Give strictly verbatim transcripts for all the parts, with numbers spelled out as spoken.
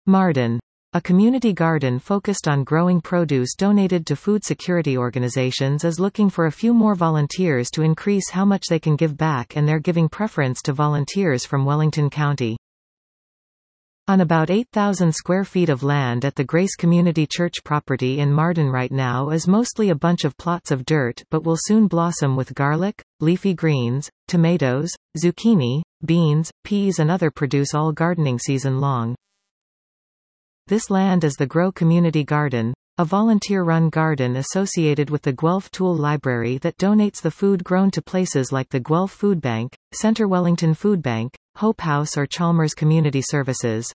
Marden. A community garden focused on growing produce donated to food security organizations is looking for a few more volunteers to increase how much they can give back, and they're giving preference to volunteers from Wellington County. On about eight thousand square feet of land at the Grace Community Church property in Marden right now is mostly a bunch of plots of dirt, but will soon blossom with garlic, leafy greens, tomatoes, zucchini, beans, peas and other produce all gardening season long. This land is the Grow Community Garden, a volunteer-run garden associated with the Guelph Tool Library that donates the food grown to places like the Guelph Food Bank, Centre Wellington Food Bank, Hope House or Chalmers Community Services.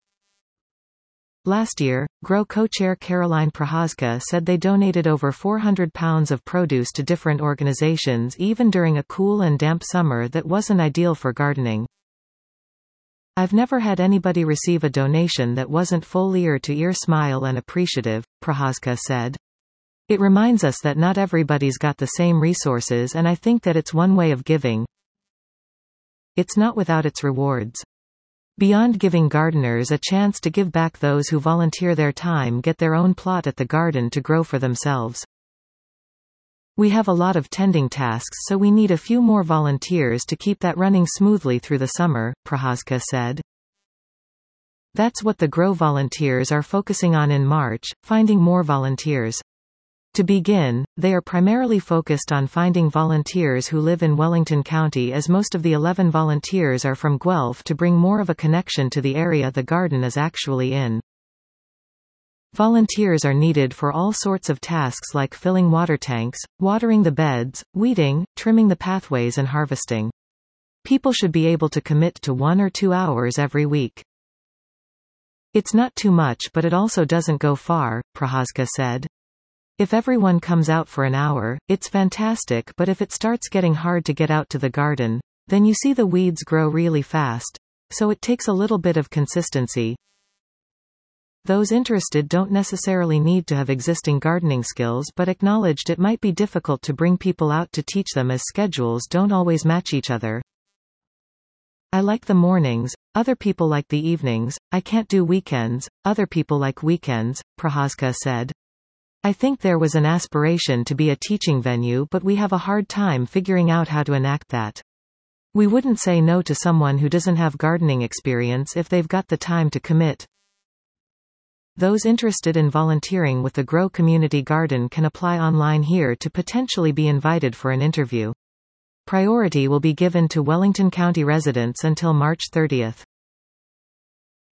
Last year, Grow co-chair Caroline Prochazka said they donated over four hundred pounds of produce to different organizations even during a cool and damp summer that wasn't ideal for gardening. "I've never had anybody receive a donation that wasn't full ear-to-ear smile and appreciative," Prochazka said. "It reminds us that not everybody's got the same resources, and I think that it's one way of giving. It's not without its rewards. Beyond giving gardeners a chance to give back, those who volunteer their time get their own plot at the garden to grow for themselves. We have a lot of tending tasks, so we need a few more volunteers to keep that running smoothly through the summer," Prochazka said. That's what the Grow volunteers are focusing on in March, finding more volunteers. To begin, they are primarily focused on finding volunteers who live in Wellington County, as most of the eleven volunteers are from Guelph, to bring more of a connection to the area the garden is actually in. Volunteers are needed for all sorts of tasks like filling water tanks, watering the beds, weeding, trimming the pathways and harvesting. People should be able to commit to one or two hours every week. It's not too much, but it also doesn't go far, Prochazka said. If everyone comes out for an hour, it's fantastic, but if it starts getting hard to get out to the garden, then you see the weeds grow really fast. So it takes a little bit of consistency. Those interested don't necessarily need to have existing gardening skills, but acknowledged it might be difficult to bring people out to teach them as schedules don't always match each other. I like the mornings, other people like the evenings, I can't do weekends, other people like weekends, Prochazka said. I think there was an aspiration to be a teaching venue, but we have a hard time figuring out how to enact that. We wouldn't say no to someone who doesn't have gardening experience if they've got the time to commit. Those interested in volunteering with the Grow Community Garden can apply online here to potentially be invited for an interview. Priority will be given to Wellington County residents until March thirtieth.